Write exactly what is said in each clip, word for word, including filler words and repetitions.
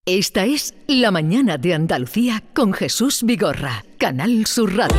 Esta es La Mañana de Andalucía con Jesús Vigorra, Canal Sur Radio.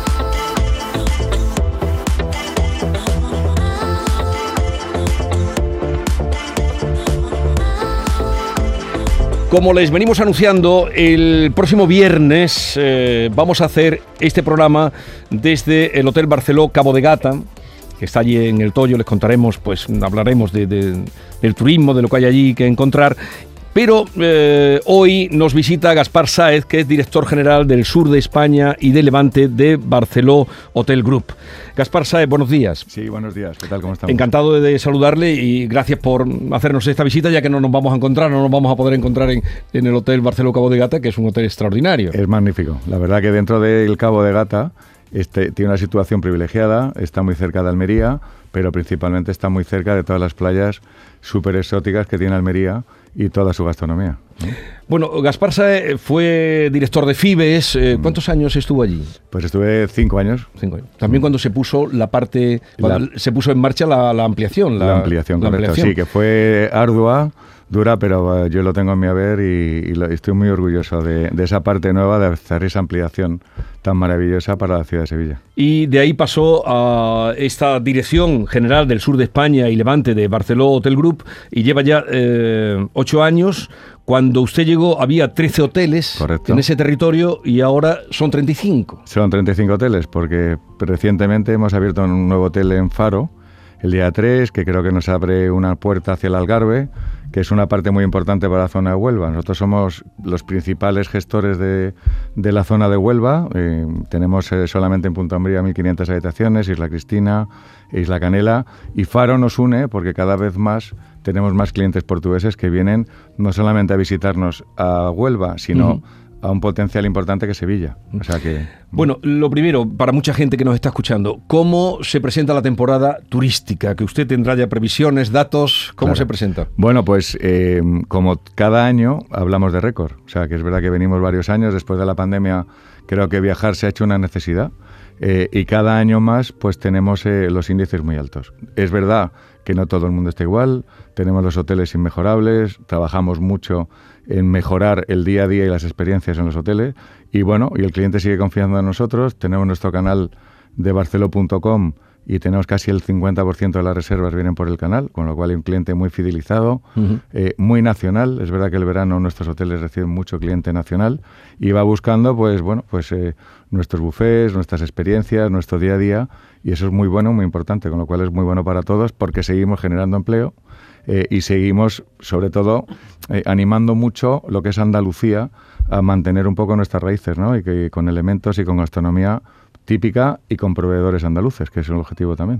Como les venimos anunciando, el próximo viernes eh, vamos a hacer este programa desde el Hotel Barceló Cabo de Gata, que está allí en el Toyo. Les contaremos, pues hablaremos de, de, del turismo, de lo que hay allí que encontrar. Pero eh, hoy nos visita Gaspar Sáez, que es director general del sur de España y de Levante de Barceló Hotel Group. Gaspar Sáez, buenos días. Sí, buenos días. ¿Qué tal? ¿Cómo estamos? Encantado de saludarle y gracias por hacernos esta visita, ya que no nos vamos a encontrar, no nos vamos a poder encontrar en, en el Hotel Barceló Cabo de Gata, que es un hotel extraordinario. Es magnífico. La verdad que dentro del Cabo de Gata este, tiene una situación privilegiada, está muy cerca de Almería, pero principalmente está muy cerca de todas las playas súper exóticas que tiene Almería y toda su gastronomía, ¿no? Bueno, Gaspar Sáez fue director de Fibes. Eh, ¿Cuántos años estuvo allí? Pues estuve cinco años. Cinco años. También cuando se puso la parte, cuando la, se puso en marcha la, la ampliación. La, la ampliación, la correcto. ampliación. Sí, que fue ardua, dura, pero uh, yo lo tengo en mi haber y, y, lo, y estoy muy orgulloso de, de esa parte nueva, de hacer esa ampliación tan maravillosa para la ciudad de Sevilla. Y de ahí pasó a esta dirección general del sur de España y Levante de Barceló Hotel Group y lleva ya eh, ocho años. Cuando usted llegó había trece hoteles. Correcto. En ese territorio y ahora son treinta y cinco. Son treinta y cinco hoteles porque recientemente hemos abierto un nuevo hotel en Faro, el día tres, que creo que nos abre una puerta hacia el Algarve, que es una parte muy importante para la zona de Huelva. Nosotros somos los principales gestores de, de la zona de Huelva. Eh, tenemos eh, solamente en Punta Umbría mil quinientas habitaciones, Isla Cristina, Isla Canela, y Faro nos une porque cada vez más tenemos más clientes portugueses que vienen no solamente a visitarnos a Huelva, sino uh-huh. a un potencial importante que es Sevilla. O sea que... Bueno, lo primero, para mucha gente que nos está escuchando, ¿cómo se presenta la temporada turística? Que usted tendrá ya previsiones, datos, ¿cómo claro. se presenta? Bueno, pues eh, como cada año hablamos de récord. O sea, que es verdad que venimos varios años, después de la pandemia creo que viajar se ha hecho una necesidad eh, y cada año más pues tenemos eh, los índices muy altos. Es verdad que no todo el mundo está igual, tenemos los hoteles inmejorables, trabajamos mucho en mejorar el día a día y las experiencias en los hoteles y bueno, y el cliente sigue confiando en nosotros. Tenemos nuestro canal de barceló punto com y tenemos casi el cincuenta por ciento de las reservas vienen por el canal, con lo cual hay un cliente muy fidelizado, uh-huh. eh, muy nacional. Es verdad que el verano nuestros hoteles reciben mucho cliente nacional y va buscando pues bueno pues eh, nuestros buffets, nuestras experiencias, nuestro día a día, y eso es muy bueno, muy importante, con lo cual es muy bueno para todos porque seguimos generando empleo eh, y seguimos sobre todo eh, animando mucho lo que es Andalucía a mantener un poco nuestras raíces, ¿no? Y que con elementos y con gastronomía típica y con proveedores andaluces, que es el objetivo también.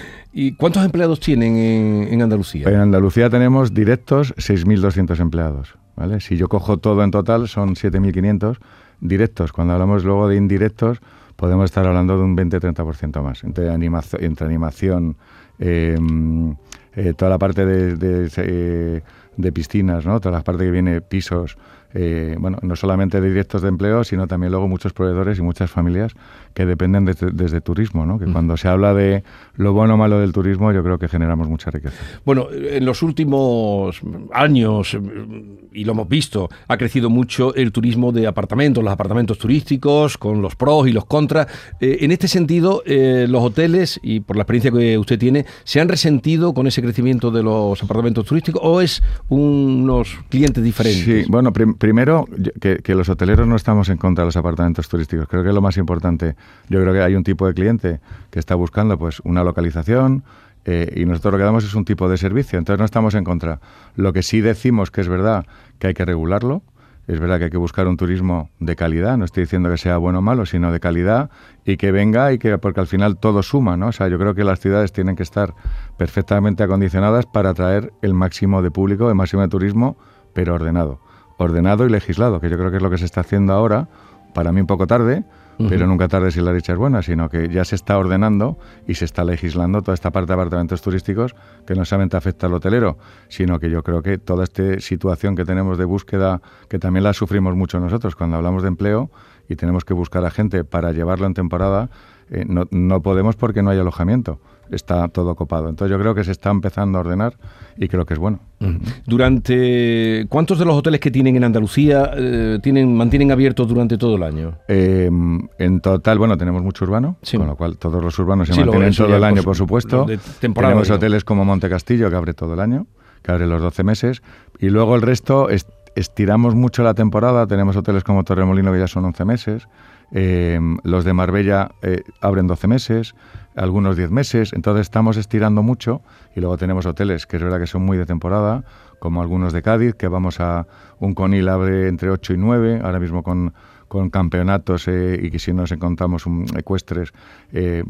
¿Y cuántos empleados tienen en, en Andalucía? En Andalucía tenemos directos seis mil doscientos empleados, ¿vale? Si yo cojo todo en total son siete mil quinientos directos. Cuando hablamos luego de indirectos podemos estar hablando de un veinte a treinta por ciento más. Entre, anima, entre animación, eh, eh, toda la parte de, de, de, de piscinas, ¿no? Toda la parte que viene pisos, Eh, bueno, no solamente de directos de empleo, sino también luego muchos proveedores y muchas familias que dependen de, de, desde turismo, ¿no? Que mm. cuando se habla de lo bueno o malo del turismo, yo creo que generamos mucha riqueza. Bueno, en los últimos años, y lo hemos visto, ha crecido mucho el turismo de apartamentos, los apartamentos turísticos, con los pros y los contras. Eh, en este sentido, eh, los hoteles, y por la experiencia que usted tiene, ¿se han resentido con ese crecimiento de los apartamentos turísticos o es unos clientes diferentes? Sí, bueno, prim- Primero, que, que los hoteleros no estamos en contra de los apartamentos turísticos. Creo que es lo más importante. Yo creo que hay un tipo de cliente que está buscando pues una localización eh, y nosotros lo que damos es un tipo de servicio. Entonces no estamos en contra. Lo que sí decimos que es verdad que hay que regularlo. Es verdad que hay que buscar un turismo de calidad. No estoy diciendo que sea bueno o malo, sino de calidad y que venga y que porque al final todo suma, ¿no? O sea, yo creo que las ciudades tienen que estar perfectamente acondicionadas para atraer el máximo de público, el máximo de turismo, pero ordenado. ordenado y legislado, que yo creo que es lo que se está haciendo ahora, para mí un poco tarde, uh-huh. pero nunca tarde si la dicha es buena, sino que ya se está ordenando y se está legislando toda esta parte de apartamentos turísticos que no solamente afecta al hotelero, sino que yo creo que toda esta situación que tenemos de búsqueda, que también la sufrimos mucho nosotros cuando hablamos de empleo y tenemos que buscar a gente para llevarlo en temporada, eh, no, no podemos porque no hay alojamiento. está todo copado. Entonces yo creo que se está empezando a ordenar y creo que es bueno. Durante ¿cuántos de los hoteles que tienen en Andalucía eh, tienen mantienen abiertos durante todo el año? Eh, en total, bueno, tenemos mucho urbano, sí. Con lo cual todos los urbanos se sí, mantienen todo el año, por, por supuesto. Tenemos hoteles como Monte Castillo, que abre todo el año, que abre los doce meses, y luego el resto es, estiramos mucho la temporada. Tenemos hoteles como Torremolino, que ya son once meses, eh, los de Marbella eh, abren doce meses, algunos diez meses, entonces estamos estirando mucho. Y luego tenemos hoteles que es verdad que son muy de temporada, como algunos de Cádiz, que vamos a un Conil abre entre ocho y nueve, ahora mismo con, con campeonatos eh, y que si nos encontramos un ecuestres, eh,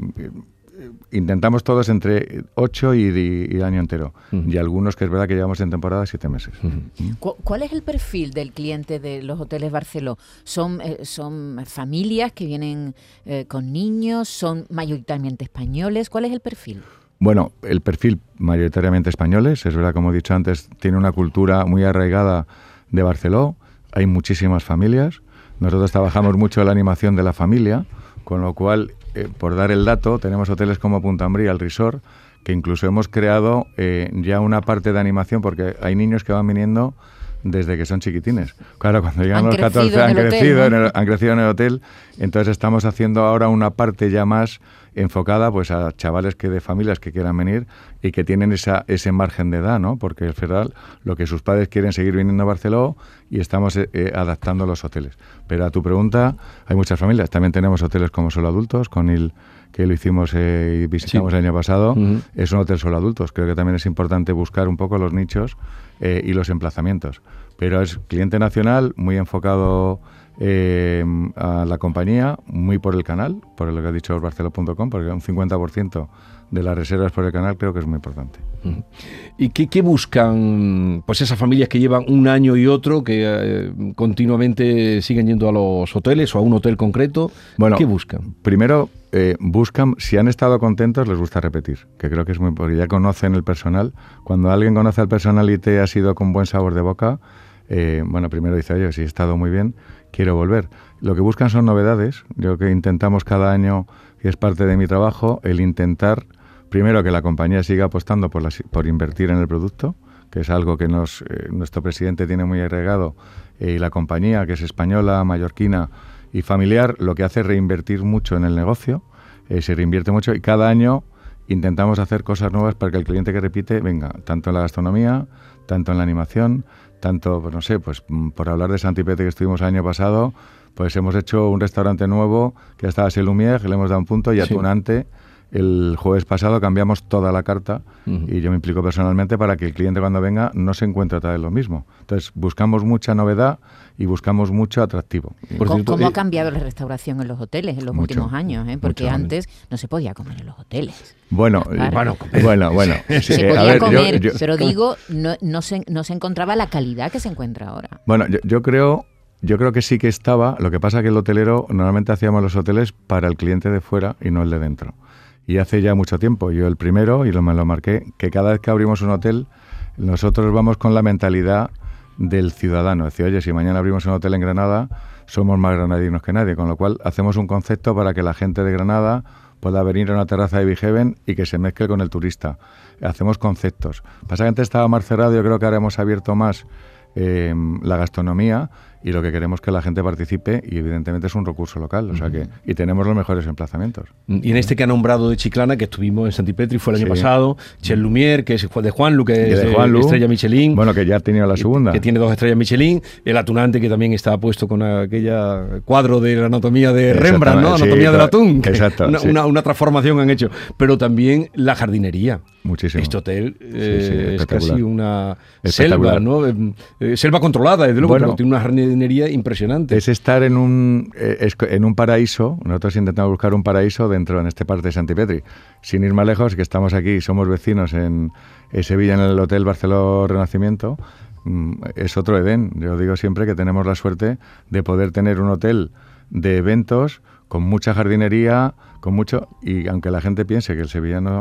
intentamos todos entre ocho y, y, y el año entero. Uh-huh. Y algunos que es verdad que llevamos en temporada siete meses. Uh-huh. ¿Cu- ¿Cuál es el perfil del cliente de los hoteles Barceló? ¿Son, eh, son familias que vienen eh, con niños? ¿Son mayoritariamente españoles? ¿Cuál es el perfil? Bueno, el perfil mayoritariamente españoles. Es verdad, como he dicho antes, tiene una cultura muy arraigada de Barceló. Hay muchísimas familias. Nosotros trabajamos mucho en la animación de la familia, con lo cual... Eh, por dar el dato, tenemos hoteles como Punta Umbría, el Resort, que incluso hemos creado eh, ya una parte de animación, porque hay niños que van viniendo desde que son chiquitines. Claro, cuando llegan los catorce han crecido, hotel, ¿no? en el, han crecido en el hotel, entonces estamos haciendo ahora una parte ya más enfocada pues a chavales que de familias que quieran venir y que tienen esa ese margen de edad, ¿no? Porque al final lo que sus padres quieren seguir viniendo a Barceló y estamos eh, adaptando los hoteles. Pero a tu pregunta, hay muchas familias. También tenemos hoteles como solo adultos, con el que lo hicimos eh, y visitamos sí. el año pasado. Uh-huh. Es un hotel solo adultos. Creo que también es importante buscar un poco los nichos eh, y los emplazamientos. Pero es cliente nacional, muy enfocado eh, a la compañía, muy por el canal, por lo que ha dicho barceló punto com, porque un cincuenta por ciento de las reservas por el canal creo que es muy importante. Uh-huh. ¿Y qué, qué buscan pues esas familias que llevan un año y otro, que eh, continuamente siguen yendo a los hoteles o a un hotel concreto? Bueno, ¿qué buscan? Primero, eh, buscan, si han estado contentos, les gusta repetir, que creo que es muy, porque ya conocen el personal. Cuando alguien conoce al personal y te ha sido con buen sabor de boca, eh, bueno, primero dice, oye, si he estado muy bien, quiero volver. Lo que buscan son novedades. Yo que intentamos cada año, y es parte de mi trabajo, el intentar, primero, que la compañía siga apostando por, la, por invertir en el producto, que es algo que nos, eh, nuestro presidente tiene muy agregado, eh, y la compañía, que es española, mallorquina y familiar, lo que hace es reinvertir mucho en el negocio, eh, se reinvierte mucho y cada año intentamos hacer cosas nuevas para que el cliente que repite venga, tanto en la gastronomía, tanto en la animación, tanto, pues no sé, pues por hablar de Santipetri, que estuvimos el año pasado, pues hemos hecho un restaurante nuevo que estaba en Lumière, que le hemos dado un punto, y a sí. Tunante el jueves pasado cambiamos toda la carta uh-huh. y yo me implico personalmente para que el cliente cuando venga no se encuentre otra vez lo mismo. Entonces buscamos mucha novedad y buscamos mucho atractivo. ¿Cómo, cierto, ¿Cómo ha cambiado la restauración en los hoteles en los mucho, últimos años? ¿eh? Porque mucho, antes no se podía comer en los hoteles. Bueno, claro. bueno, bueno, bueno. Se sí, podía a ver, comer, yo, yo, pero digo, no, no, se, no se encontraba la calidad que se encuentra ahora. Bueno, yo, yo creo... Yo creo que sí que estaba, lo que pasa que el hotelero, normalmente hacíamos los hoteles para el cliente de fuera y no el de dentro. Y hace ya mucho tiempo, yo el primero, y lo, me lo marqué, que cada vez que abrimos un hotel, nosotros vamos con la mentalidad del ciudadano. Es decir, oye, si mañana abrimos un hotel en Granada, somos más granadinos que nadie, con lo cual hacemos un concepto para que la gente de Granada pueda venir a una terraza de Behaven y que se mezcle con el turista. Hacemos conceptos. Pasa que antes estaba más cerrado, yo creo que ahora hemos abierto más eh, la gastronomía, y lo que queremos es que la gente participe y evidentemente es un recurso local, o sea que y tenemos los mejores emplazamientos. Y en este que ha nombrado de Chiclana, que estuvimos en Santipetri, fue el año sí. pasado, Chen Lumière, que es de Juanlu, que es de Juanlu, estrella Michelin. Bueno, que ya ha tenido la segunda. Que tiene dos estrellas Michelin, el Atunante, que también está puesto con aquella cuadro de la anatomía de Rembrandt, ¿no? Anatomía sí, del atún. Exacto. Una, sí. una, una transformación han hecho. Pero también la jardinería. Muchísimo. Este hotel eh, sí, sí, es casi una selva, ¿no? Eh, selva controlada, desde luego, bueno, pero tiene una jardinería impresionante. Es estar en un eh, es, en un paraíso. Nosotros intentamos buscar un paraíso dentro, en este parte de Santipetri. Sin ir más lejos, que estamos aquí, somos vecinos en, en Sevilla, en el Hotel Barceló Renacimiento. Mm, es otro Edén. Yo digo siempre que tenemos la suerte de poder tener un hotel de eventos con mucha jardinería, con mucho, y aunque la gente piense que el sevillano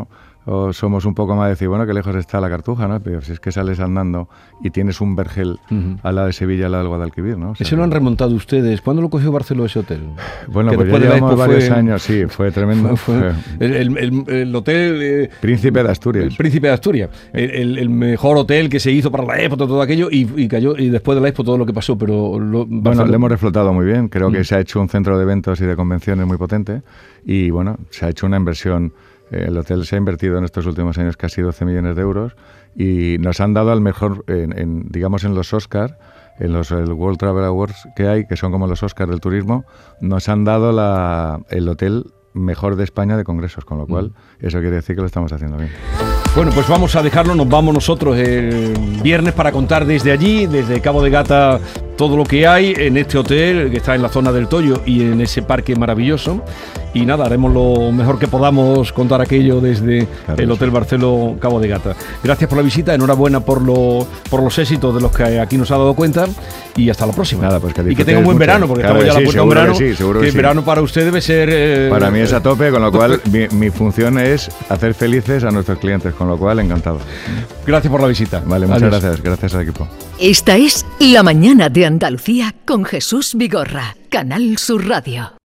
o somos un poco más de decir, bueno, qué lejos está la Cartuja, ¿no? Pero si es que sales andando y tienes un vergel uh-huh. al lado de Sevilla, al lado del Guadalquivir, ¿no? O sea, ¿Ese lo han remontado ustedes? ¿Cuándo lo cogió Barceló ese hotel? Bueno, que pues ya llevamos varios fue, años, sí, fue tremendo. Fue, fue el, el, el, el hotel... Eh, Príncipe de Asturias. El Príncipe de Asturias. El, el, el mejor hotel que se hizo para la Expo, todo aquello, y, y cayó, y después de la Expo todo lo que pasó, pero... Lo, bueno, Barceló... lo hemos reflotado muy bien. Creo que uh-huh. se ha hecho un centro de eventos y de convenciones muy potente y, bueno, se ha hecho una inversión... El hotel se ha invertido en estos últimos años casi doce millones de euros y nos han dado al mejor, en, en, digamos, en los Oscar, en los el World Travel Awards que hay, que son como los Oscars del turismo, nos han dado la, el hotel mejor de España de congresos, con lo cual mm. eso quiere decir que lo estamos haciendo bien. Bueno, pues vamos a dejarlo, nos vamos nosotros el viernes para contar desde allí, desde Cabo de Gata, todo lo que hay en este hotel que está en la zona del Toyo y en ese parque maravilloso. Y nada, haremos lo mejor que podamos contar aquello desde claro, el Hotel sí. Barceló Cabo de Gata. Gracias por la visita, enhorabuena por, lo, por los éxitos de los que aquí nos ha dado cuenta y hasta la próxima. Nada, pues que y que tenga un buen mucho. verano, porque claro, estamos ya sí, a la puerta de un verano. Que, sí, seguro que que el sí. verano para usted debe ser... Eh, para mí es a tope, con lo cual mi, mi función es hacer felices a nuestros clientes, con lo cual encantado. Gracias por la visita. Vale, muchas Adiós. gracias, gracias al equipo. Esta es La Mañana de Andalucía con Jesús Vigorra, Canal Sur Radio.